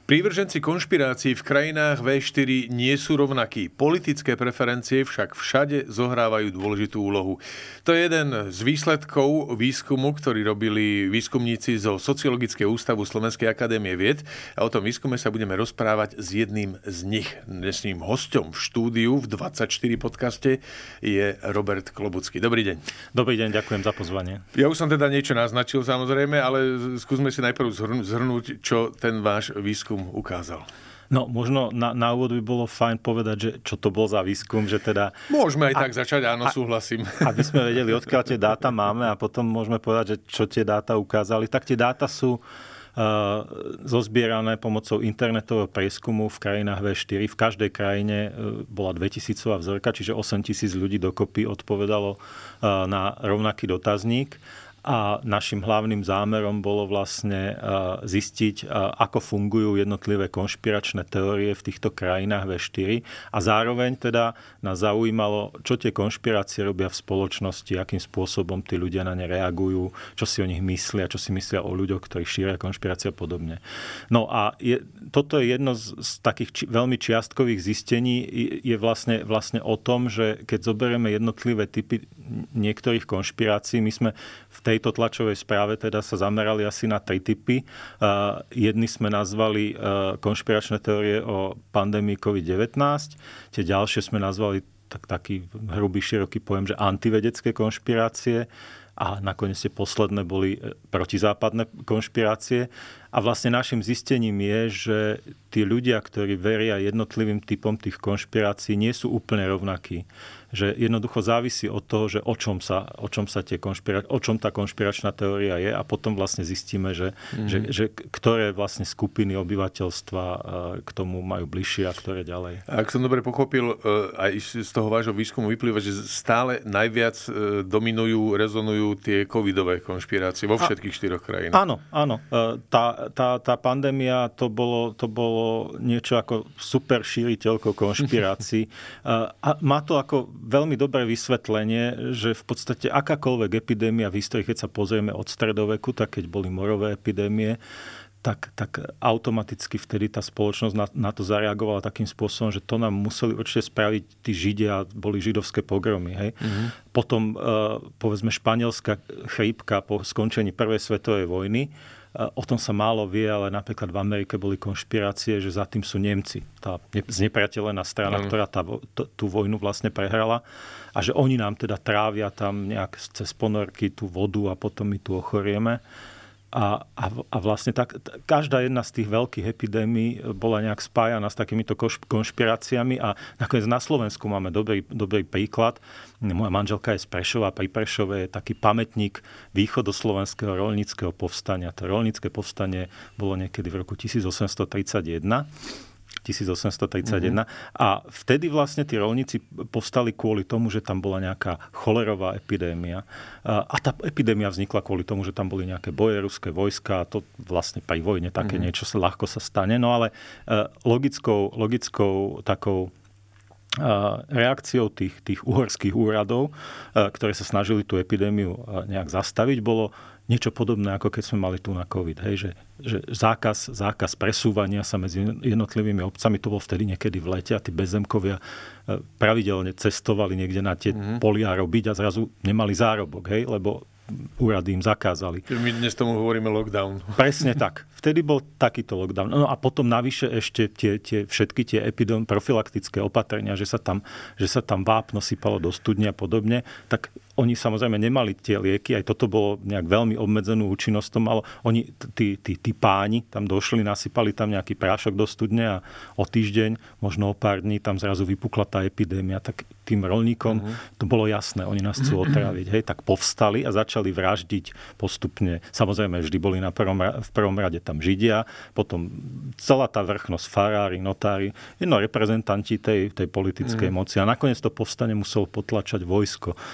Prívrženci konšpirácií v krajinách V4 nie sú rovnakí. Politické preferencie však všade zohrávajú dôležitú úlohu. To je jeden z výsledkov výskumu, ktorý robili výskumníci zo Sociologického ústavu Slovenskej akadémie vied. A o tom výskume sa budeme rozprávať s jedným z nich. Dnešným hosťom v štúdiu v 24 podcaste je Robert Klobucký. Dobrý deň. Dobrý deň, ďakujem za pozvanie. Ja už som teda niečo naznačil samozrejme, ale skúsme si najprv zhrnúť, čo ten váš výskum ukázal. No, možno na úvod by bolo fajn povedať, že čo to bol za výskum, že teda... Môžeme aj tak začať, áno, súhlasím. Aby sme vedeli, odkiaľ tie dáta máme a potom môžeme povedať, že čo tie dáta ukázali. Tak tie dáta sú zozbierané pomocou internetového prieskumu v krajinách V4. V každej krajine bola 2000 vzorka, čiže 8000 ľudí dokopy odpovedalo na rovnaký dotazník. A našim hlavným zámerom bolo vlastne zistiť, ako fungujú jednotlivé konšpiračné teórie v týchto krajinách V4 a zároveň teda nás zaujímalo, čo tie konšpirácie robia v spoločnosti, akým spôsobom tí ľudia na ne reagujú, čo si o nich myslia, čo si myslia o ľuďoch, ktorí šíria konšpirácie a podobne. No a toto je jedno z takých veľmi čiastkových zistení, je vlastne o tom, že keď zoberieme jednotlivé typy niektorých konšpirácií, my sme v tejto tlačovej správe teda sa zamerali asi na 3 typy. Jedny sme nazvali konšpiračné teórie o pandémii COVID-19, tie ďalšie sme nazvali taký hrubý, široký pojem, že antivedecké konšpirácie a nakoniec tie posledné boli protizápadné konšpirácie. A vlastne našim zistením je, že tí ľudia, ktorí veria jednotlivým typom tých konšpirácií, nie sú úplne rovnakí. Že jednoducho závisí od toho, že o čom tá konšpiračná teória je a potom vlastne zistíme, že ktoré vlastne skupiny obyvateľstva k tomu majú bližšie a ktoré ďalej. Ak som dobre pochopil, aj z toho vášho výskumu vyplýva, že stále najviac dominujú, rezonujú tie covidové konšpirácie vo všetkých 4 krajinách. Áno. Tá pandémia to bolo niečo ako super šíriteľko konšpirácií. A má to ako veľmi dobré vysvetlenie, že v podstate akákoľvek epidémia v histórii, keď sa pozrieme od stredoveku, tak keď boli morové epidémie, tak automaticky vtedy tá spoločnosť na to zareagovala takým spôsobom, že to nám museli určite spraviť tí Židia, boli židovské pogromy. Hej? Mm-hmm. Potom, povedzme, španielská chrípka po skončení prvej svetovej vojny, o tom sa málo vie, ale napríklad v Amerike boli konšpirácie, že za tým sú Nemci. Tá znepriateľená strana, ktorá tú vojnu vlastne prehrala. A že oni nám teda trávia tam nejak cez ponorky tú vodu a potom my tu ochorieme. A vlastne každá jedna z tých veľkých epidémií bola nejak spájana s takýmito konšpiráciami a nakoniec na Slovensku máme dobrý príklad. Moja manželka je z Prešova, pri Prešove je taký pamätník východoslovenského roľníckeho povstania. To roľnícke povstanie bolo niekedy v roku 1831. A vtedy vlastne tí roľníci povstali kvôli tomu, že tam bola nejaká cholerová epidémia. A tá epidémia vznikla kvôli tomu, že tam boli nejaké boje, ruské vojska a to vlastne pri vojne také niečo ľahko sa stane. No ale logickou takou reakciou tých uhorských úradov, ktoré sa snažili tú epidémiu nejak zastaviť, bolo niečo podobné, ako keď sme mali tu na COVID. Hej, že zákaz presúvania sa medzi jednotlivými obcami, to bol vtedy niekedy v lete a tí bezzemkovia pravidelne cestovali niekde na tie polia robiť a zrazu nemali zárobok, hej, lebo úrady im zakázali. My dnes tomu hovoríme lockdown. Presne tak. Vtedy bol takýto lockdown. No a potom navyše ešte všetky tie profilaktické opatrenia, že sa tam vápno sypalo do studne a podobne, tak oni samozrejme nemali tie lieky, aj toto bolo nejak veľmi obmedzenú účinnosť to malo. Oni, tí páni tam došli, nasypali tam nejaký prášok do studne a o týždeň, možno o pár dní tam zrazu vypukla tá epidémia. Tak tým roľníkom to bolo jasné, oni nás chcú otráviť. Hej, tak povstali a začali vraždiť postupne. Samozrejme, vždy boli v prvom rade tam Židia, potom celá tá vrchnosť, farári, notári, reprezentanti tej politickej moci. A nakoniec to povstanie muselo potlačať vojsko. A bolo tam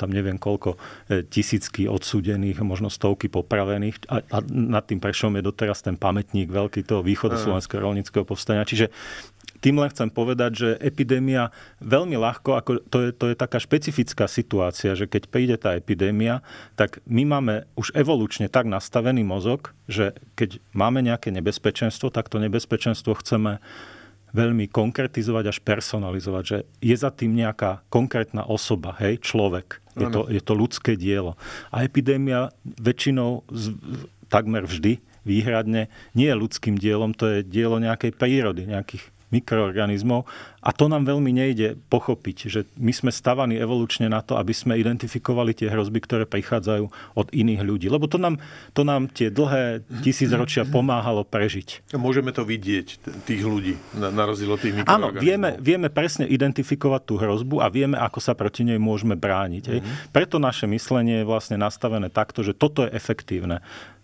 tam neviem koľko tisícky odsúdených, možno stovky popravených a nad tým Prešovom je doteraz ten pamätník veľký toho východoslovenského roľníckeho povstania. Čiže tým len chcem povedať, že epidémia veľmi ľahko, ako to je taká špecifická situácia, že keď príde tá epidémia, tak my máme už evolučne tak nastavený mozog, že keď máme nejaké nebezpečenstvo, tak to nebezpečenstvo chceme veľmi konkretizovať až personalizovať, že je za tým nejaká konkrétna osoba, hej, človek. Je to ľudské dielo. A epidémia väčšinou, takmer vždy, výhradne, nie je ľudským dielom, to je dielo nejakej prírody, nejakých mikroorganizmov. A to nám veľmi nejde pochopiť, že my sme stavaní evolučne na to, aby sme identifikovali tie hrozby, ktoré prichádzajú od iných ľudí. Lebo to nám tie dlhé tisícročia pomáhalo prežiť. Môžeme to vidieť, tých ľudí, na rozdiel od tých mikroorganizmov. Áno, vieme presne identifikovať tú hrozbu a vieme, ako sa proti nej môžeme brániť. Preto naše myslenie je vlastne nastavené takto, že toto je efektívne.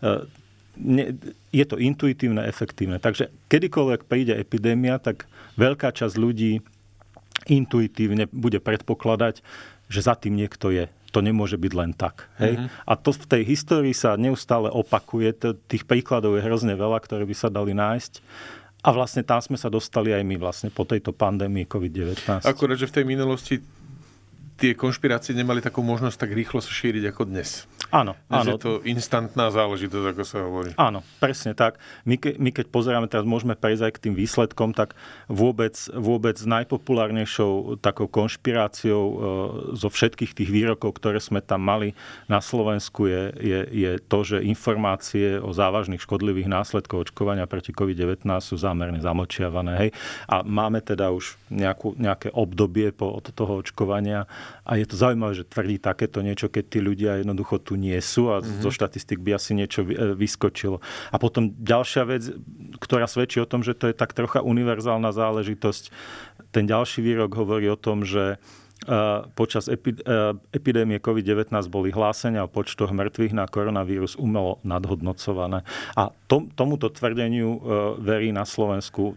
Je to intuitívne, efektívne. Takže kedykoľvek príde epidémia, tak veľká časť ľudí intuitívne bude predpokladať, že za tým niekto je. To nemôže byť len tak. Hej? A to v tej histórii sa neustále opakuje. Tých príkladov je hrozne veľa, ktoré by sa dali nájsť. A vlastne tam sme sa dostali aj my vlastne po tejto pandémii COVID-19. Akurát, že v tej minulosti tie konšpirácie nemali takú možnosť tak rýchlo sa šíriť ako dnes. Áno. Je to instantná záležitosť, ako sa hovorí. Áno, presne tak. My keď pozeráme, teraz môžeme prejsť aj k tým výsledkom, tak vôbec najpopulárnejšou takou konšpiráciou zo všetkých tých výrokov, ktoré sme tam mali na Slovensku je to, že informácie o závažných škodlivých následkoch očkovania proti COVID-19 sú zámerne zamlčiavané. Hej? A máme teda už nejaké obdobie od toho očkovania. A je to zaujímavé, že tvrdí takéto niečo, keď tí ľudia jednoducho tu nie sú a zo štatistik by asi niečo vyskočilo. A potom ďalšia vec, ktorá svedčí o tom, že to je tak trocha univerzálna záležitosť. Ten ďalší výrok hovorí o tom, že počas epidémie COVID-19 boli hlásenia o počtoch mŕtvych na koronavírus umelo nadhodnocované. A tomuto tvrdeniu verí na Slovensku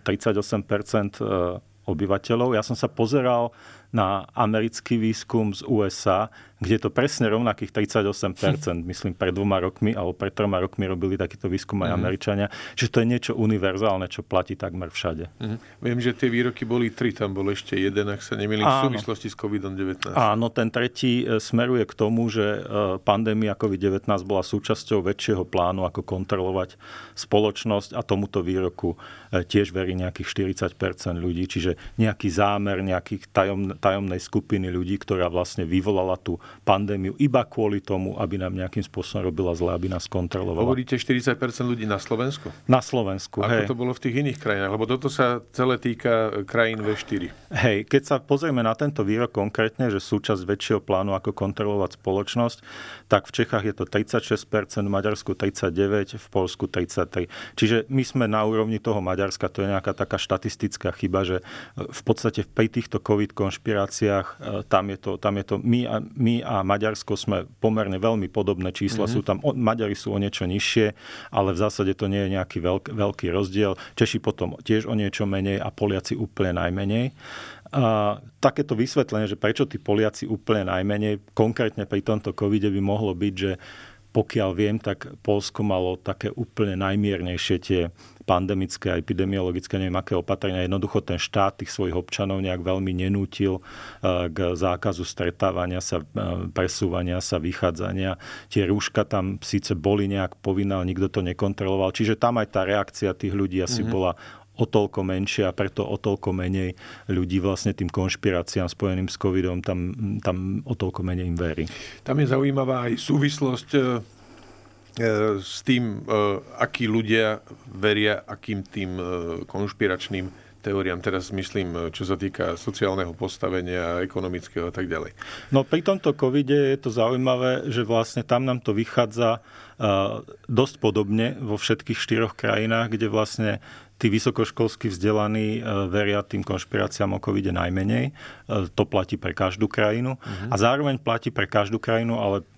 38% obyvateľov. Ja som sa pozeral na americký výskum z USA, kde to presne rovnakých 38%, myslím pred 2 rokmi alebo pred 3 rokmi robili takýto výskum aj Američania, že to je niečo univerzálne, čo platí takmer všade. Viem, že tie výroky boli 3, tam bol ešte jeden, ak sa nemýlim, v súvislosti s COVID-19. Áno, ten tretí smeruje k tomu, že pandémia COVID-19 bola súčasťou väčšieho plánu, ako kontrolovať spoločnosť a tomuto výroku tiež verí nejakých 40% ľudí, čiže nejaký zámer, nejakých tajomnej skupiny ľudí, ktorá vlastne vyvolala tú pandémiu iba kvôli tomu, aby nám nejakým spôsobom robila zle, aby nás kontrolovala. Hovoríte 40% ľudí na Slovensku? Na Slovensku, hej. Ako to bolo v tých iných krajinách? Lebo toto sa celé týka krajín V4. Hej, keď sa pozrieme na tento výrok konkrétne, že súčasť väčšieho plánu, ako kontrolovať spoločnosť, tak v Čechách je to 36%, v Maďarsku 39%, v Poľsku 33%. Čiže my sme na úrovni toho Maďarska, to je nejaká taká štatistická chyba, že v podstate pri týchto COVID konšpiráciách tam je to my a Maďarsko sme pomerne veľmi podobné čísla. Sú tam, Maďari sú o niečo nižšie, ale v zásade to nie je nejaký veľký rozdiel. Češi potom tiež o niečo menej a Poliaci úplne najmenej. Takéto vysvetlenie, že prečo tí Poliaci úplne najmenej, konkrétne pri tomto covide by mohlo byť, že pokiaľ viem, tak Poľsko malo také úplne najmiernejšie tie pandemické a epidemiologické, neviem aké opatrenia. Jednoducho ten štát tých svojich občanov nejak veľmi nenútil k zákazu stretávania sa, presúvania sa, vychádzania. Tie rúška tam síce boli nejak povinné, ale nikto to nekontroloval. Čiže tam aj tá reakcia tých ľudí asi bola o toľko menšie a preto o toľko menej ľudí vlastne tým konšpiráciám spojeným s covidom tam o toľko menej im verí. Tam je zaujímavá aj súvislosť s tým, akí ľudia veria akým tým konšpiračným teóriám. Teraz myslím, čo sa týka sociálneho postavenia, ekonomického a tak ďalej. No pri tomto covide je to zaujímavé, že vlastne tam nám to vychádza dosť podobne vo všetkých 4 krajinách, kde vlastne tí vysokoškolsky vzdelaní veria tým konšpiráciám o covide najmenej. To platí pre každú krajinu. A zároveň platí pre každú krajinu, ale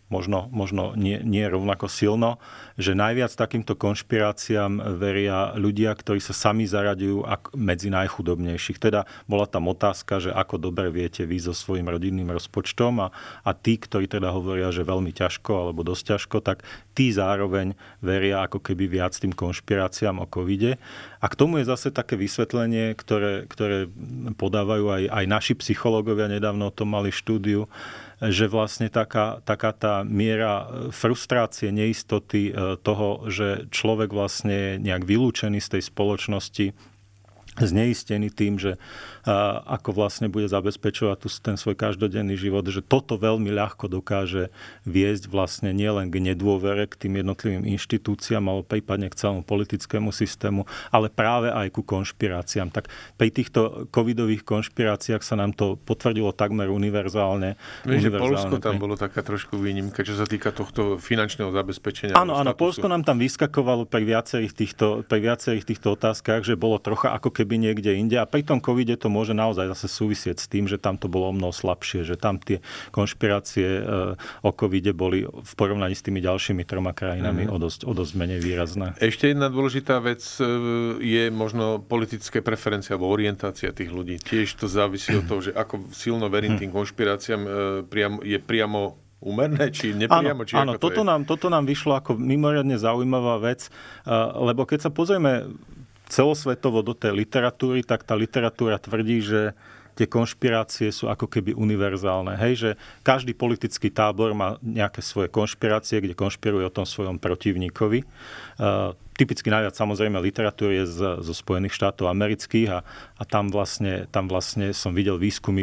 možno nie rovnako silno, že najviac takýmto konšpiráciám veria ľudia, ktorí sa sami zaraďujú medzi najchudobnejších. Teda bola tam otázka, že ako dobre viete vy so svojím rodinným rozpočtom a tí, ktorí teda hovoria, že veľmi ťažko alebo dosť ťažko, tak tí zároveň veria ako keby viac tým konšpiráciám o covide. A k tomu je zase také vysvetlenie, ktoré podávajú aj naši psychológovia, nedávno o tom mali štúdiu, že vlastne taká tá miera frustrácie, neistoty toho, že človek vlastne je nejak vylúčený z tej spoločnosti, zneistený tým, že ako vlastne bude zabezpečovať ten svoj každodenný život, že toto veľmi ľahko dokáže viesť vlastne nielen k nedôvere k tým jednotlivým inštitúciám, ale prípadne k celému politickému systému, ale práve aj ku konšpiráciám. Tak pri týchto covidových konšpiráciách sa nám to potvrdilo takmer univerzálne. Vieš, že Poľsko tam bolo taká trošku výnimka, čo sa týka tohto finančného zabezpečenia. Áno, Poľsko nám tam vyskakovalo pri viacerých týchto otázkach, že bolo trocha ako keby niekde inde. A pri tom covide to môže naozaj zase súvisieť s tým, že tam to bolo o mnoho slabšie, že tam tie konšpirácie o covide boli v porovnaní s tými ďalšími 3 krajinami o dosť menej výrazné. Ešte jedna dôležitá vec je možno politické preferencie alebo orientácia tých ľudí. Tiež to závisí od toho, že ako silno verím tým konšpiráciám je priamo úmerné, či nepriamo? Áno, toto nám vyšlo ako mimoriadne zaujímavá vec, lebo keď sa pozrieme celosvetovo do tej literatúry, tak tá literatúra tvrdí, že tie konšpirácie sú ako keby univerzálne. Hej, že každý politický tábor má nejaké svoje konšpirácie, kde konšpiruje o tom svojom protivníkovi. Typicky najviac samozrejme literatúry je zo Spojených štátov amerických a tam vlastne som videl výskumy,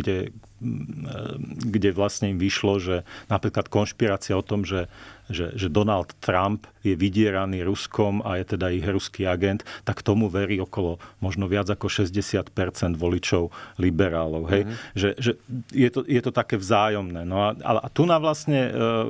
kde vlastne im vyšlo, že napríklad konšpirácia o tom, že Donald Trump je vydieraný Ruskom a je teda ich ruský agent, tak tomu verí okolo možno viac ako 60% voličov liberálov. Hej? Že je to také vzájomné. No a tu na vlastne,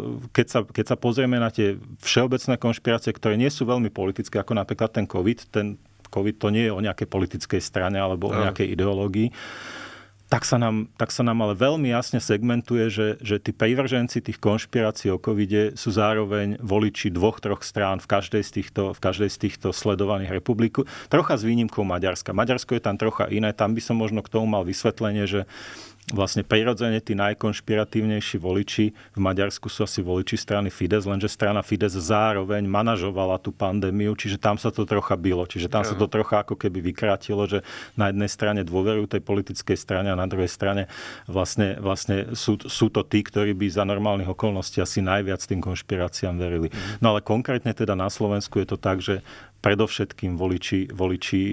keď sa pozrieme na tie všeobecné konšpirácie, ktoré nie sú veľmi politické, ako napríklad ten COVID to nie je o nejakej politickej strane alebo o nejakej ideológii, tak sa nám ale veľmi jasne segmentuje, že tí privrženci tých konšpirácií o covide sú zároveň voliči 2-3 strán v každej z týchto sledovaných republik. Trocha s výnimkou Maďarska. Maďarsko je tam trocha iné. Tam by som možno k tomu mal vysvetlenie, že vlastne prirodzene tí najkonšpiratívnejší voliči v Maďarsku sú asi voliči strany Fidesz, lenže strana Fidesz zároveň manažovala tú pandémiu, čiže tam sa to trocha bilo. Čiže tam sa to trocha ako keby vykrátilo, že na jednej strane dôverujú tej politickej strane a na druhej strane vlastne sú to tí, ktorí by za normálnych okolností asi najviac tým konšpiráciám verili. No ale konkrétne teda na Slovensku je to tak, že predovšetkým voliči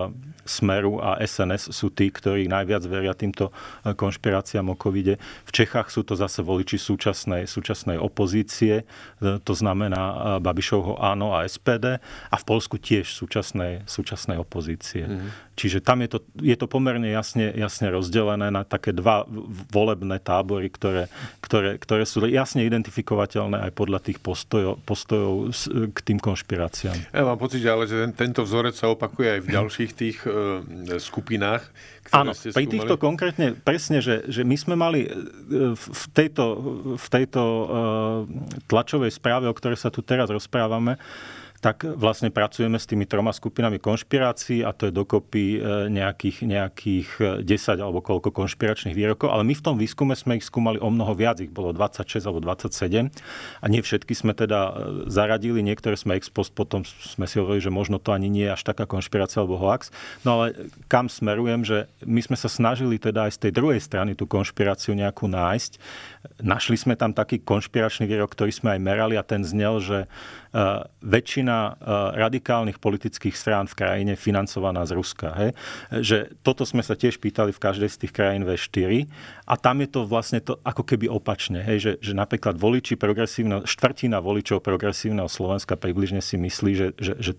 Smeru a SNS sú tí, ktorí najviac veria týmto konšpiráciám o covide. V Čechách sú to zase voliči súčasnej opozície, to znamená Babišovho Áno a SPD, a v Poľsku tiež súčasnej opozície. Čiže tam je to pomerne jasne rozdelené na také 2 volebné tábory, ktoré sú jasne identifikovateľné aj podľa tých postojov k tým konšpiráciám. Ja mám pocit, ale že tento vzorec sa opakuje aj v ďalších tých skupinách, áno, pri týchto konkrétne presne, že my sme mali v tejto tlačovej správe, o ktorej sa tu teraz rozprávame, tak vlastne pracujeme s tými 3 skupinami konšpirácií a to je dokopy nejakých 10 alebo koľko konšpiračných výrokov, ale my v tom výskume sme ich skúmali o mnoho viac, ich bolo 26 alebo 27 a nie všetky sme teda zaradili, niektoré sme ex post, potom sme si hovorili, že možno to ani nie je až taká konšpirácia alebo hoax. No ale kam smerujem, že my sme sa snažili teda aj z tej druhej strany tú konšpiráciu nejakú nájsť. Našli sme tam taký konšpiračný výrok, ktorý sme aj merali a ten znel, že väčšina radikálnych politických strán v krajine financovaná z Ruska. Hej? Že toto sme sa tiež pýtali v každej z tých krajín V4 a tam je to vlastne to ako keby opačne. Hej? Že napríklad štvrtina voličov progresívneho Slovenska približne si myslí, že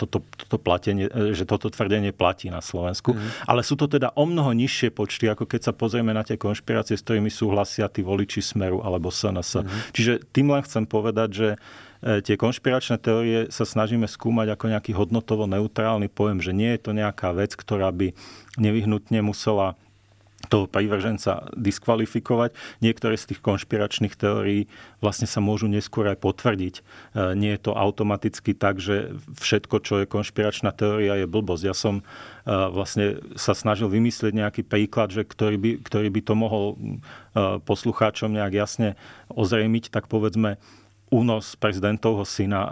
toto tvrdenie platí na Slovensku. Ale sú to teda o mnoho nižšie počty, ako keď sa pozrieme na tie konšpirácie, s ktorými súhlasia tí voliči Smeru alebo SNS. Čiže tým len chcem povedať, že tie konšpiračné teórie sa snažíme skúmať ako nejaký hodnotovo neutrálny pojem, že nie je to nejaká vec, ktorá by nevyhnutne musela toho prívrženca diskvalifikovať. Niektoré z tých konšpiračných teórií vlastne sa môžu neskôr aj potvrdiť. Nie je to automaticky tak, že všetko, čo je konšpiračná teória, je blbosť. Ja som vlastne sa snažil vymyslieť nejaký príklad, že ktorý by to mohol poslucháčom nejak jasne ozrejmiť, tak povedzme únos prezidentovho syna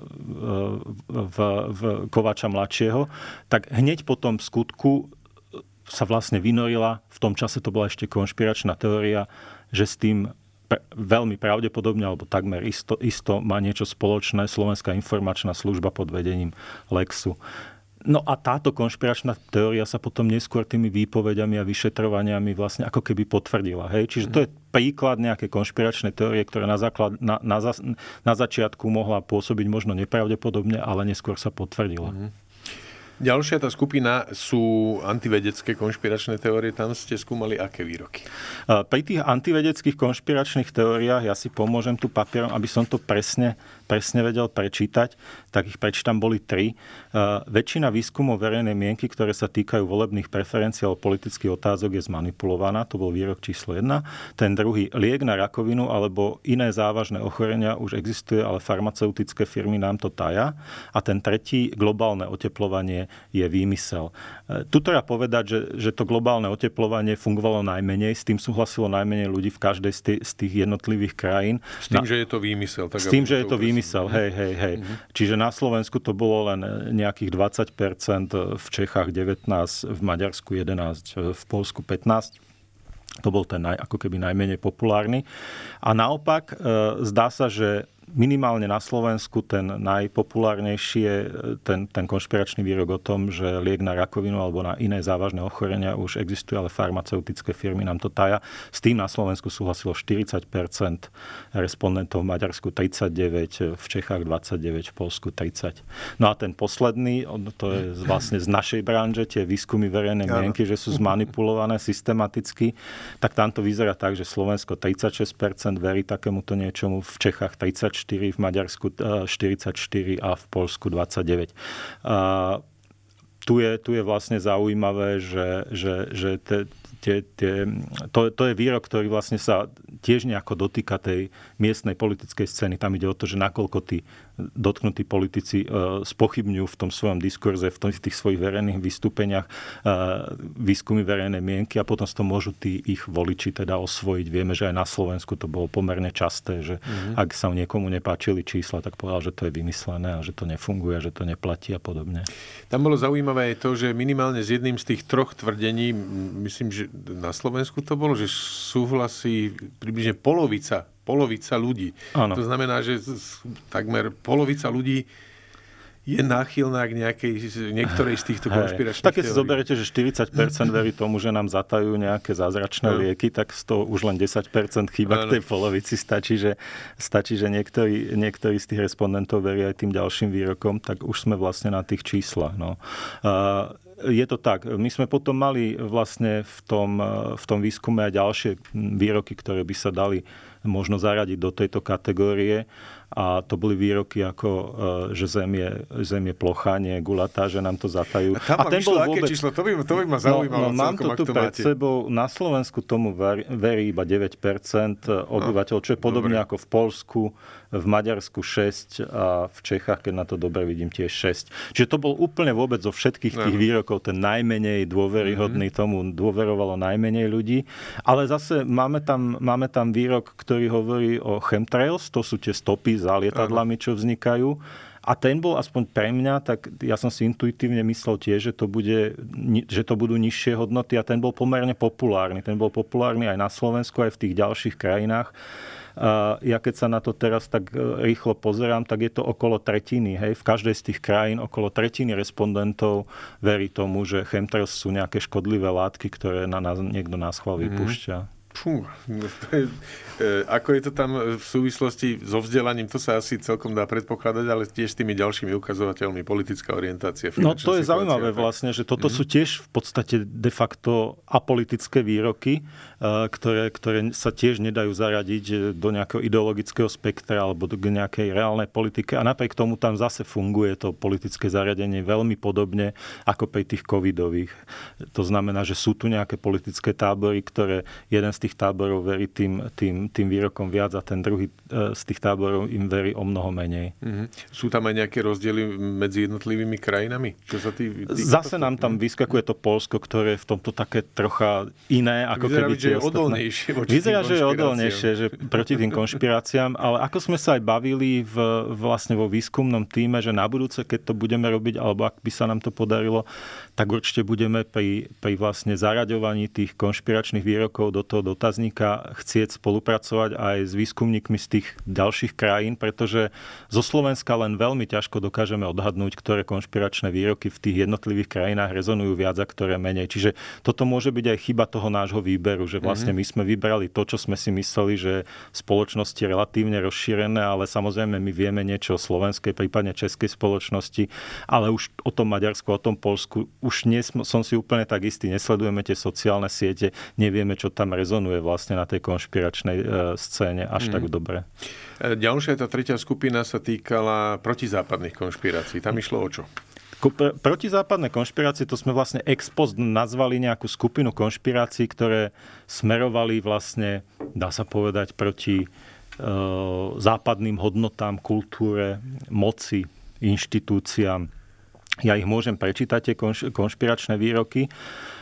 v Kováča mladšieho, tak hneď po tom skutku sa vlastne vynorila, v tom čase to bola ešte konšpiračná teória, že s tým veľmi pravdepodobne, alebo takmer isto má niečo spoločné Slovenská informačná služba pod vedením Lexu. No a táto konšpiračná teória sa potom neskôr tými výpovediami a vyšetrovaniami vlastne ako keby potvrdila. Hej? Čiže to je príklad nejakej konšpiračnej teórie, ktorá na začiatku mohla pôsobiť možno nepravdepodobne, ale neskôr sa potvrdila. Ďalšia tá skupina sú antivedecké konšpiračné teórie. Tam ste skúmali aké výroky? Pri tých antivedeckých konšpiračných teóriách ja si pomôžem tu papierom, aby som to presne vedel prečítať, tak ich prečítam, boli 3. Väčšina výskumov verejnej mienky, ktoré sa týkajú volebných preferencií alebo politických otázok, je zmanipulovaná. To bol výrok číslo 1. Ten druhý, liek na rakovinu alebo iné závažné ochorenia už existuje, ale farmaceutické firmy nám to taja. A ten tretí, globálne oteplovanie je výmysel. Tu treba povedať, že to globálne oteplovanie fungovalo najmenej, s tým súhlasilo najmenej ľudí v každej z tých jednotlivých krajín. S tým, že je to výmysel. Tak s tým, že je to výmysel. Hej. Čiže na Slovensku to bolo len nejakých 20%, v Čechách 19%, v Maďarsku 11%, v Poľsku 15%. To bol ten ako keby najmenej populárny. A naopak zdá sa, že minimálne na Slovensku ten najpopulárnejší je ten konšpiračný výrok o tom, že liek na rakovinu alebo na iné závažné ochorenia už existuje, ale farmaceutické firmy nám to taja. S tým na Slovensku súhlasilo 40% respondentov, v Maďarsku 39%, v Čechách 29%, v Poľsku 30%. No a ten posledný, to je vlastne z našej branže, tie výskumy verejnej mienky, že sú zmanipulované systematicky, tak tam to vyzerá tak, že Slovensko 36% verí takémuto niečomu, v Čechách 34%, v Maďarsku 44% a v Poľsku 29%. Tu je vlastne zaujímavé, že to je výrok, ktorý vlastne sa tiež nejako dotýka tej miestnej politickej scény. Tam ide o to, že nakoľko tí dotknutí politici spochybňujú v tom svojom diskurze, v tých svojich verejných vystúpeniach výskumy verejnej mienky a potom to môžu tí ich voliči teda osvojiť. Vieme, že aj na Slovensku to bolo pomerne časté, že ak sa niekomu nepáčili čísla, tak povedal, že to je vymyslené a že to nefunguje, že to neplatí a podobne. Tam bolo zaujímavé aj to, že minimálne s jedným z tých 3 tvrdení, myslím, že na Slovensku to bolo, že súhlasí približne polovica ľudí. Áno. To znamená, že takmer polovica ľudí je náchylná k niektorej z týchto konšpiračných teórií. Tak keď si zoberete, že 40% verí tomu, že nám zatajú nejaké zázračné lieky, tak z toho už len 10% chýba k tej polovici. Stačí, že niektorí z tých respondentov verí aj tým ďalším výrokom, tak už sme vlastne na tých číslach. No. Je to tak. My sme potom mali vlastne v tom výskume aj ďalšie výroky, ktoré by sa dali možno zaradiť do tejto kategórie. A to boli výroky ako, že zem je plochá, nie je gulatá, že nám to zatajú. A ten bol vôbec... číslo? To by ma zaujímalo. No, mám to tu pred sebou. Na Slovensku tomu verí iba 9% obyvateľov, čo je podobne ako v Poľsku, v Maďarsku 6% a v Čechách, keď na to dobre vidím, tiež 6%. Čiže to bol úplne vôbec zo všetkých tých výrokov ten najmenej dôveryhodný, tomu dôverovalo najmenej ľudí. Ale zase máme tam výrok, ktorý hovorí o chemtrails, to sú tie stopy za lietadlami, čo vznikajú. A ten bol aspoň pre mňa, tak ja som si intuitívne myslel tiež, že to budú nižšie hodnoty a ten bol pomerne populárny. Ten bol populárny aj na Slovensku, aj v tých ďalších krajinách. Ja keď sa na to teraz tak rýchlo pozerám, tak je to okolo tretiny. Hej? V každej z tých krajín okolo tretiny respondentov verí tomu, že chemtrails sú nejaké škodlivé látky, ktoré na nás niekto náschvál vypúšťa. Ako je to tam v súvislosti so vzdelaním, to sa asi celkom dá predpokladať, ale tiež s tými ďalšími ukazovateľmi, politická orientácia. No to je zaujímavé vlastne, že toto sú tiež v podstate de facto apolitické výroky, ktoré sa tiež nedajú zaradiť do nejakého ideologického spektra alebo do nejakej reálnej politike a napriek tomu tam zase funguje to politické zariadenie veľmi podobne ako pri tých covidových. To znamená, že sú tu nejaké politické tábory, ktoré jeden z tých táborov verí tým výrokom viac a ten druhý z tých táborov im verí o mnoho menej. Sú tam aj nejaké rozdiely medzi jednotlivými krajinami? Zase nám tam vyskakuje to Poľsko, ktoré je v tomto také trocha iné, ako keby tie ostatné. Vyzerá, že je odolnejšie že proti tým konšpiráciám, ale ako sme sa aj bavili vlastne vo výskumnom tíme, že na budúce, keď to budeme robiť, alebo ak by sa nám to podarilo, tak určite budeme pri vlastne zaraďovaní tých konšpiračných výrokov do toho dotazníka chcieť spolupracovať aj s výskumníkmi z tých ďalších krajín, pretože zo Slovenska len veľmi ťažko dokážeme odhadnúť, ktoré konšpiračné výroky v tých jednotlivých krajinách rezonujú viac a ktoré menej. Čiže toto môže byť aj chyba toho nášho výberu, že vlastne my sme vybrali to, čo sme si mysleli, že v spoločnosti je relatívne rozšírené, ale samozrejme my vieme niečo o slovenskej, prípadne českej spoločnosti, ale už o tom Maďarsku, o tom Poľsku už som si úplne tak istý, nesledujeme tie sociálne siete, nevieme, čo tam rezonuje vlastne na tej konšpiračnej scéne až tak dobre. Ďalšia, tá tretia skupina sa týkala protizápadných konšpirácií. Tam išlo o čo? Protizápadné konšpirácie, to sme vlastne ex post nazvali nejakú skupinu konšpirácií, ktoré smerovali vlastne, dá sa povedať, proti západným hodnotám, kultúre, moci, inštitúciám. Ja ich môžem prečítať, tie konšpiračné výroky.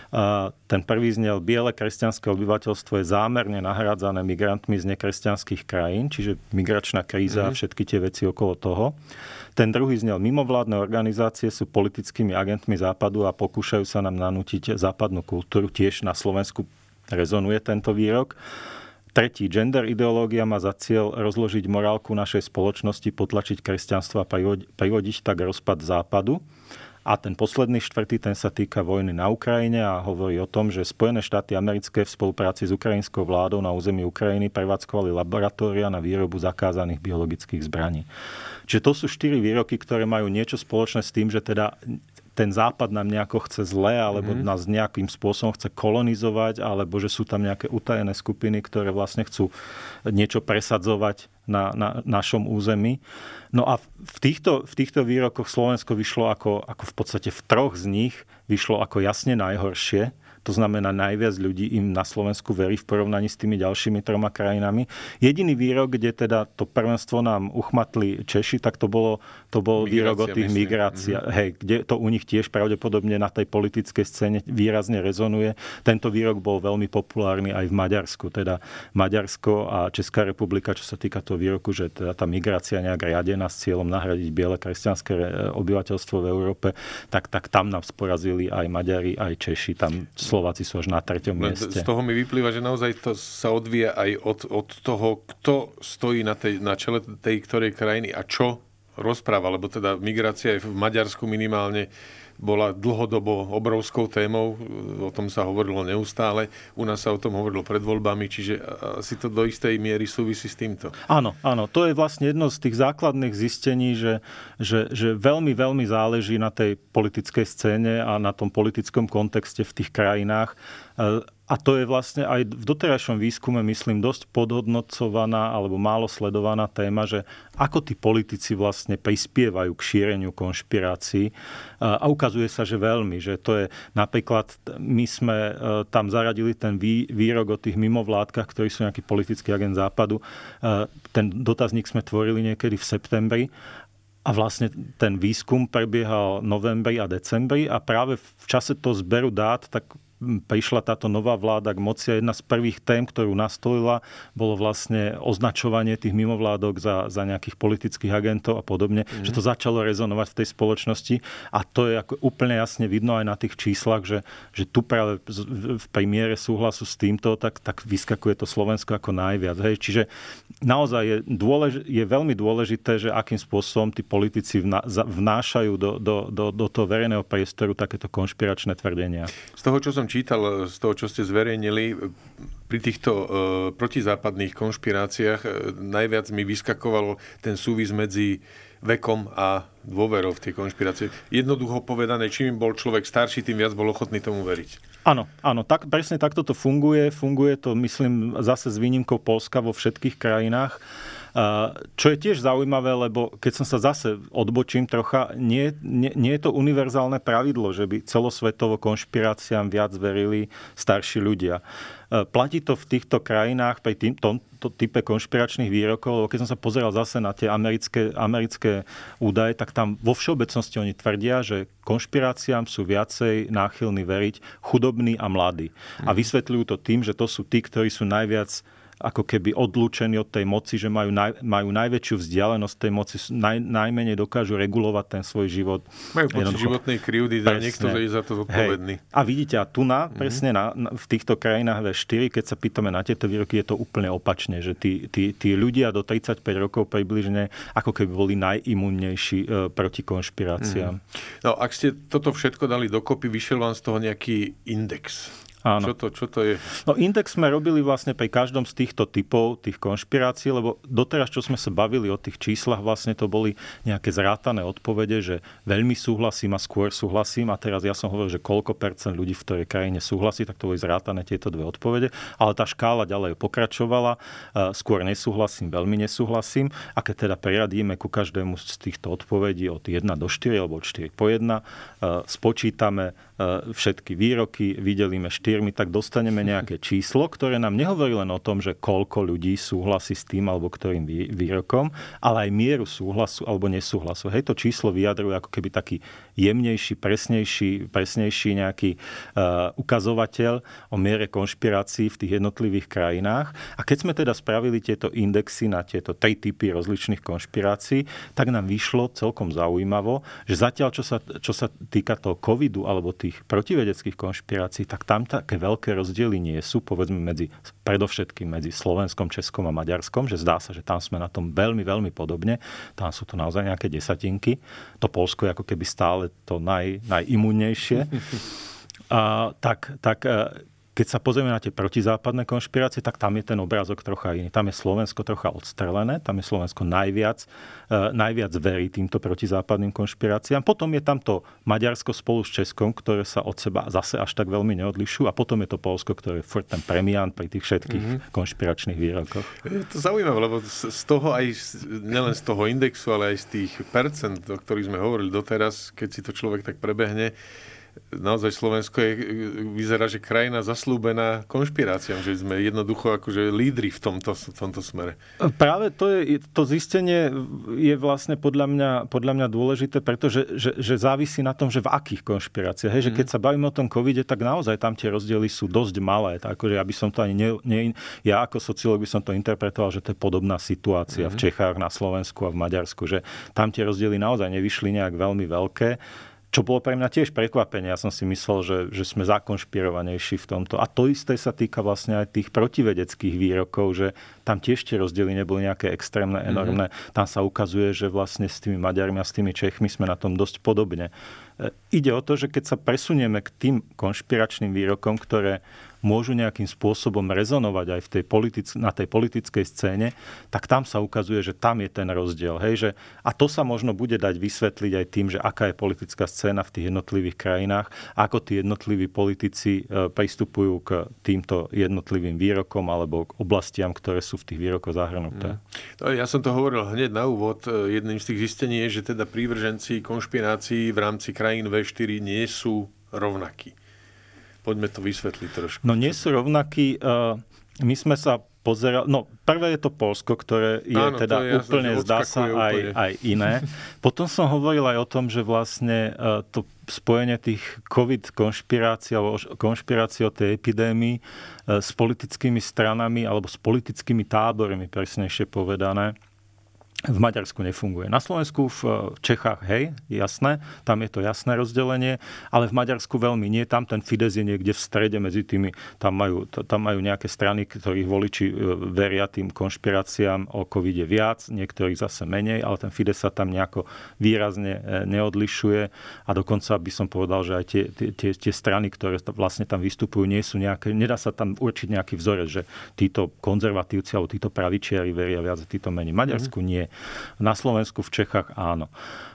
Ten prvý znel: biele kresťanské obyvateľstvo je zámerne nahrádzané migrantmi z nekresťanských krajín, čiže migračná kríza a všetky tie veci okolo toho. Ten druhý znel: mimovládne organizácie sú politickými agentmi Západu a pokúšajú sa nám nanútiť západnú kultúru. Tiež na Slovensku rezonuje tento výrok. Tretí: gender ideológia má za cieľ rozložiť morálku našej spoločnosti, potlačiť kresťanstvo a privodiť tak rozpad Západu. A ten posledný, štvrtý, ten sa týka vojny na Ukrajine a hovorí o tom, že Spojené štáty americké v spolupráci s ukrajinskou vládou na území Ukrajiny prevádzkovali laboratória na výrobu zakázaných biologických zbraní. Čiže to sú 4 výroky, ktoré majú niečo spoločné s tým, že teda ten Západ nám nejako chce zle, alebo nás nejakým spôsobom chce kolonizovať, alebo že sú tam nejaké utajené skupiny, ktoré vlastne chcú niečo presadzovať na našom území. No a v týchto výrokoch Slovensko vyšlo ako v podstate v 3 z nich vyšlo ako jasne najhoršie. To znamená, najviac ľudí im na Slovensku verí v porovnaní s tými ďalšími 3 krajinami. Jediný výrok, kde teda to prvenstvo nám uchmatli Češi, tak to bol výrok o tých migráciách. Hej, kde to u nich tiež pravdepodobne na tej politickej scéne výrazne rezonuje. Tento výrok bol veľmi populárny aj v Maďarsku. Teda Maďarsko a Česká republika, čo sa týka toho výroku, že teda tá migrácia nejak riadená s cieľom nahradiť biele kresťanské obyvateľstvo v Európe, tak tam nás porazili aj Maďari, aj Češi. Tam Slováci sú až na 3. mieste. Z toho mi vyplýva, že naozaj to sa odvíja aj od toho, kto stojí na čele tej ktorej krajiny a čo rozpráva, lebo teda migrácia aj v Maďarsku minimálne bola dlhodobo obrovskou témou, o tom sa hovorilo neustále, u nás sa o tom hovorilo pred voľbami, čiže asi to do istej miery súvisí s týmto. Áno, to je vlastne jedno z tých základných zistení, že veľmi, veľmi záleží na tej politickej scéne a na tom politickom kontexte v tých krajinách. A to je vlastne aj v doterajšom výskume, myslím, dosť podhodnocovaná alebo málo sledovaná téma, že ako tí politici vlastne prispievajú k šíreniu konšpirácií. A ukazuje sa, že veľmi, že to je napríklad, my sme tam zaradili ten výrok o tých mimovládkach, ktorí sú nejaký politický agent Západu. Ten dotazník sme tvorili niekedy v septembri. A vlastne ten výskum prebiehal novembri a decembri a práve v čase toho zberu dát, tak prišla táto nová vláda k moci a jedna z prvých tém, ktorú nastolila, bolo vlastne označovanie tých mimovládok za nejakých politických agentov a podobne, že to začalo rezonovať v tej spoločnosti a to je ako úplne jasne vidno aj na tých číslach, že tu práve v miere súhlasu s týmto, tak vyskakuje to Slovensko ako najviac. Hej. Čiže naozaj je veľmi dôležité, že akým spôsobom tí politici vnášajú do toho verejného priestoru takéto konšpiračné tvrdenia. Z toho, čo som som čítal z toho, čo ste zverejnili, pri týchto protizápadných konšpiráciách najviac mi vyskakoval ten súvis medzi vekom a dôverou v tie konšpirácie. Jednoducho povedané, čím bol človek starší, tým viac bol ochotný tomu veriť. Áno, presne takto to funguje. Funguje to, myslím, zase s výnimkou Poľska vo všetkých krajinách. Čo je tiež zaujímavé, lebo keď som sa zase odbočím trocha, nie je to univerzálne pravidlo, že by celosvetovo konšpiráciám viac verili starší ľudia. Platí to v týchto krajinách pri tomto type konšpiračných výrokov, lebo keď som sa pozeral zase na tie americké údaje, tak tam vo všeobecnosti oni tvrdia, že konšpiráciám sú viacej náchylní veriť chudobní a mladí. A vysvetľujú to tým, že to sú tí, ktorí sú najviac ako keby odlúčení od tej moci, že majú najväčšiu vzdialenosť tej moci, najmenej dokážu regulovať ten svoj život. Majú pocit životnej krivdy, a niekto je za to zodpovedný. A vidíte, a tu presne v týchto krajinách V4, keď sa pýtame na tieto výroky, je to úplne opačne, že tí ľudia do 35 rokov približne ako keby boli najimunnejší proti konšpiráciám. No, ak ste toto všetko dali dokopy, vyšiel vám z toho nejaký index. Áno. Čo to je? No, index sme robili vlastne pri každom z týchto typov tých konšpirácií, lebo doteraz, čo sme sa bavili o tých číslach, vlastne to boli nejaké zrátané odpovede, že veľmi súhlasím a skôr súhlasím. A teraz ja som hovoril, že koľko percent ľudí v ktorej krajine súhlasí, tak to boli zrátané tieto dve odpovede. Ale tá škála ďalej pokračovala. Skôr nesúhlasím, veľmi nesúhlasím. A keď teda preradíme ku každému z týchto odpovedí od 1 do 4 alebo od 4 po 1, spočítame všetky výroky, vydelíme 4, tak dostaneme nejaké číslo, ktoré nám nehovorí len o tom, že koľko ľudí súhlasí s tým alebo ktorým výrokom, ale aj mieru súhlasu alebo nesúhlasu. Hej, to číslo vyjadruje ako keby taký jemnejší, presnejší nejaký ukazovateľ o miere konšpirácií v tých jednotlivých krajinách. A keď sme teda spravili tieto indexy na tieto 3 typy rozličných konšpirácií, tak nám vyšlo celkom zaujímavo, že zatiaľ, čo sa týka toho covidu alebo tých protivedeckých konšpirácií, tak tam také veľké rozdiely nie sú, povedzme predovšetkým medzi Slovenskom, Českom a Maďarskom, že zdá sa, že tam sme na tom veľmi, veľmi podobne. Tam sú to naozaj nejaké desatinky. To Poľsko je ako keby stále to najimunnejšie. Keď sa pozrieme na tie protizápadné konšpirácie, tak tam je ten obrázok trocha iný. Tam je Slovensko trocha odstrelené, tam je Slovensko najviac verí týmto protizápadným konšpiráciám. Potom je tam to Maďarsko spolu s Českom, ktoré sa od seba zase až tak veľmi neodlišujú. A potom je to Poľsko, ktoré je furt ten premiant pri tých všetkých konšpiračných výrokoch. Je to zaujímavé, lebo z toho aj, nielen z toho indexu, ale aj z tých percent, o ktorých sme hovorili doteraz, keď si to človek tak prebehne, naozaj Slovensko vyzerá, že krajina zaslúbená konšpiráciám, že sme jednoducho akože lídri v tomto smere. Práve to zistenie je vlastne podľa mňa dôležité, pretože že závisí na tom, že v akých konšpiráciách. Hej, že keď sa bavíme o tom covide, tak naozaj tam tie rozdiely sú dosť malé. Takže ja by som to ja ako sociológ by som to interpretoval, že to je podobná situácia v Čechách, na Slovensku a v Maďarsku, že tam tie rozdiely naozaj nevyšli nejak veľmi veľké. Čo bolo pre mňa tiež prekvapenie. Ja som si myslel, že sme zakonšpirovanejší v tomto. A to isté sa týka vlastne aj tých protivedeckých výrokov, že tam tiež tie rozdiely neboli nejaké extrémne, enormné. Tam sa ukazuje, že vlastne s tými Maďarmi a s tými Čechmi sme na tom dosť podobne. Ide o to, že keď sa presunieme k tým konšpiračným výrokom, ktoré môžu nejakým spôsobom rezonovať aj na tej politickej scéne, tak tam sa ukazuje, že tam je ten rozdiel. Hej, a to sa možno bude dať vysvetliť aj tým, že aká je politická scéna v tých jednotlivých krajinách, ako tí jednotliví politici pristupujú k týmto jednotlivým výrokom alebo k oblastiam, ktoré sú v tých výrokoch zahrnuté. Ja som to hovoril hneď na úvod. Jedným z tých zistení je, že teda prívrženci konšpirácií v rámci krajín V4 nie sú rovnakí. Poďme to vysvetliť trošku. No nie sú rovnakí. My sme sa pozerali... No prvé je to Poľsko, ktoré je úplne, zdá sa, aj iné. Potom som hovoril aj o tom, že vlastne to spojenie tých COVID konšpirácií alebo konšpirácií o tej epidémii s politickými stranami alebo s politickými tábormi, presnejšie povedané, v Maďarsku nefunguje. Na Slovensku, v Čechách, hej, jasné, tam je to jasné rozdelenie, ale v Maďarsku veľmi nie. Tam ten Fidesz je niekde v strede medzi tými, tam majú nejaké strany, ktorých voliči veria tým konšpiráciám o covide viac, niektorých zase menej, ale ten Fidesz sa tam nejako výrazne neodlišuje a dokonca by som povedal, že aj tie strany, ktoré vlastne tam vystupujú, nie sú nejaké, nedá sa tam určiť nejaký vzorec, že títo konzervatívci alebo títo pravičiari veria viac a títo menej. Maďarsku nie. Na Slovensku, v Čechách áno.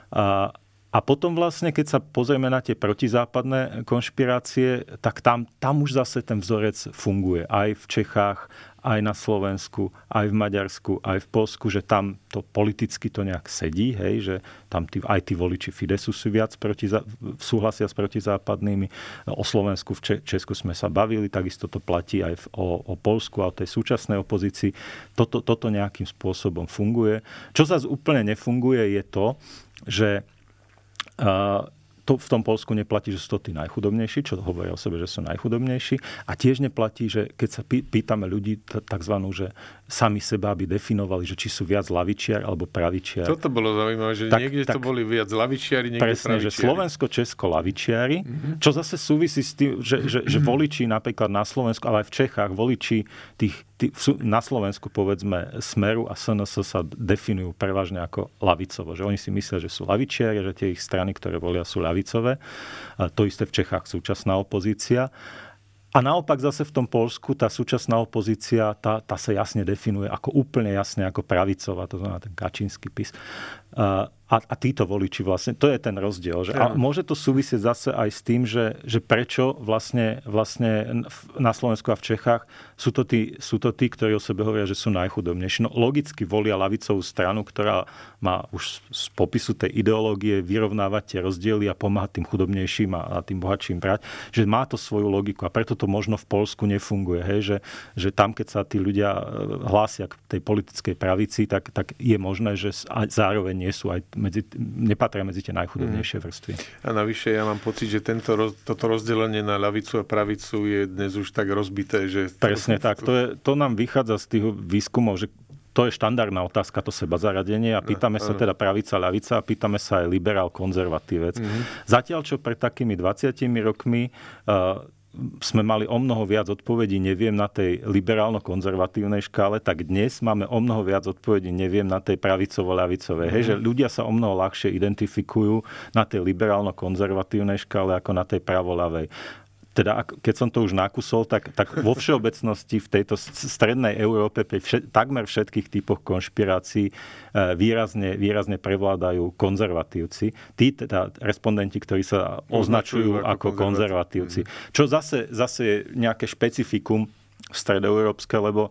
A potom vlastne, keď sa pozrieme na tie protizápadné konšpirácie, tak tam už zase ten vzorec funguje. Aj v Čechách, aj na Slovensku, aj v Maďarsku, aj v Poľsku, že tam to politicky to nejak sedí, hej, že tam aj tí voliči Fidesu sú viac súhlasia s protizápadnými. O Slovensku, v Česku sme sa bavili, takisto to platí aj o Poľsku a o tej súčasnej opozícii. Toto nejakým spôsobom funguje. Čo zase úplne nefunguje je to, že to v tom Poľsku neplatí, že sú to tí najchudobnejší, čo hovoria o sebe, že sú najchudobnejší. A tiež neplatí, že keď sa pýtame ľudí takzvanú, že sami seba, aby definovali, že či sú viac lavičiar alebo pravičiar. Toto bolo zaujímavé, že niekde to boli viac lavičiari, niekde presne, pravičiari. Že Slovensko, Česko lavičiari, čo zase súvisí s tým, že voliči napríklad na Slovensku, ale aj v Čechách, voliči na Slovensku, povedzme, Smeru a SNS sa definujú prevažne ako lavicovo. Že oni si myslia, že sú lavičiari, že tie ich strany, ktoré volia, sú ľavicové. To isté v Čechách súčasná opozícia. A naopak zase v tom Poľsku tá súčasná opozícia, tá sa jasne definuje ako úplne jasne ako pravicová, to znamená ten Kačínsky PiS. A títo voliči vlastne, to je ten rozdiel. Že, a môže to súvisieť zase aj s tým, že prečo vlastne na Slovensku a v Čechách sú to tí, ktorí o sebe hovoria, že sú najchudobnejší. No, logicky volia ľavicovú stranu, ktorá má už z popisu tej ideológie vyrovnávať tie rozdiely a pomáhať tým chudobnejším a tým bohatším brať. Že má to svoju logiku a preto to možno v Poľsku nefunguje. Hej? Že tam, keď sa tí ľudia hlásia k tej politickej pravici, tak je možné, že zároveň nie sú aj nepatria medzi tie najchudobnejšie vrstvy. A navyše ja mám pocit, že toto rozdelenie na ľavicu a pravicu je dnes už tak rozbité, že... Presne tak. To nám vychádza z tých výskumov, že to je štandardná otázka, to sebazaradenie a pýtame sa teda pravica, ľavica a pýtame sa aj liberál, konzervatívec. Zatiaľ, čo pred takými 20 rokmi sme mali o mnoho viac odpovedí, neviem, na tej liberálno-konzervatívnej škále, tak dnes máme o mnoho viac odpovedí, neviem, na tej pravicovo-ľavicovej. Hej, že ľudia sa o mnoho ľahšie identifikujú na tej liberálno-konzervatívnej škále ako na tej pravoľavej. Teda, keď som to už nakusol, tak vo všeobecnosti v tejto strednej Európe pri takmer všetkých typoch konšpirácií výrazne prevládajú konzervatívci. Tí teda respondenti, ktorí sa označujú ako konzervatívci. Čo zase je nejaké špecifikum stredoeurópske, lebo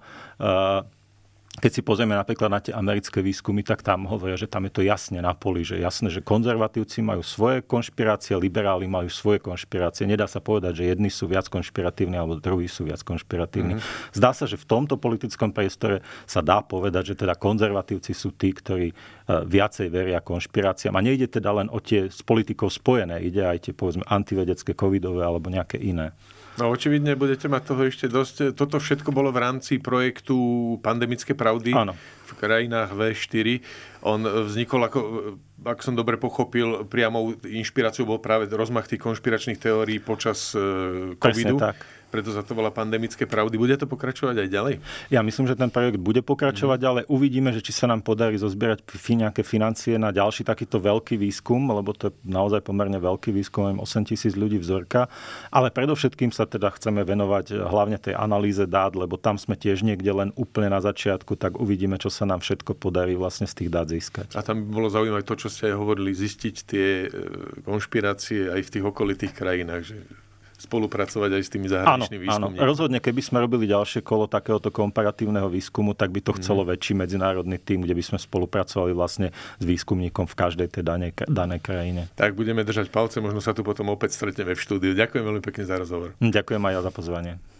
keď si pozrieme napríklad na tie americké výskumy, tak tam hovoria, že tam je to jasne na poli, že jasné, že konzervatívci majú svoje konšpirácie, liberáli majú svoje konšpirácie. Nedá sa povedať, že jedni sú viac konšpiratívni alebo druhí sú viac konšpiratívni. Zdá sa, že v tomto politickom priestore sa dá povedať, že teda konzervatívci sú tí, ktorí viacej veria konšpiráciám. A nejde teda len o tie s politikou spojené, ide aj tie, povedzme, antivedecké, covidové alebo nejaké iné. No očividne budete mať toho ešte dosť. Toto všetko bolo v rámci projektu Pandemické pravdy. Áno. V krajinách V4. On vznikol, ak som dobre pochopil, priamou inšpiráciou bol práve rozmach tých konšpiračných teórií počas covidu. Presne tak. Preto sa to volá Pandemické pravdy. Bude to pokračovať aj ďalej? Ja myslím, že ten projekt bude pokračovať, ale uvidíme, že či sa nám podarí zozbierať nejaké financie na ďalší takýto veľký výskum, lebo to je naozaj pomerne veľký výskum, 8,000 ľudí vzorka. Ale predovšetkým sa teda chceme venovať hlavne tej analýze dát, lebo tam sme tiež niekde len úplne na začiatku, tak uvidíme, čo sa nám všetko podarí vlastne z tých dát získať. A tam by bolo zaujímavé to, čo ste aj hovorili, zistiť tie konšpirácie aj v tých okolitých krajinách, že spolupracovať aj s tými zahraničnými výskumníkmi. Áno, rozhodne, keby sme robili ďalšie kolo takéhoto komparatívneho výskumu, tak by to chcelo väčší medzinárodný tím, kde by sme spolupracovali vlastne s výskumníkom v každej tej danej krajine. Tak budeme držať palce, možno sa tu potom opäť stretneme v štúdiu. Ďakujem veľmi pekne za rozhovor. Ďakujem aj ja za pozvanie.